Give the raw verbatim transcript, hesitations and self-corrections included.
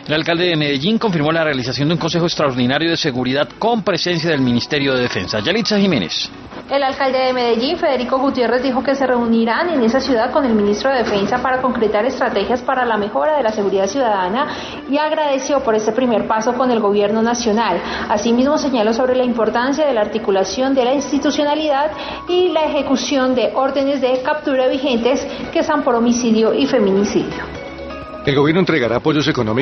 El alcalde de Medellín confirmó la realización de un Consejo Extraordinario de Seguridad con presencia del Ministerio de Defensa. Yalitza Jiménez. El alcalde de Medellín, Federico Gutiérrez, dijo que se reunirán en esa ciudad con el ministro de Defensa para concretar estrategias para la mejora de la seguridad ciudadana y agradeció por este primer paso con el gobierno nacional. Asimismo, señaló sobre la importancia de la articulación de la institucionalidad y la ejecución de órdenes de captura vigentes que están por homicidio y feminicidio. El gobierno entregará apoyos económicos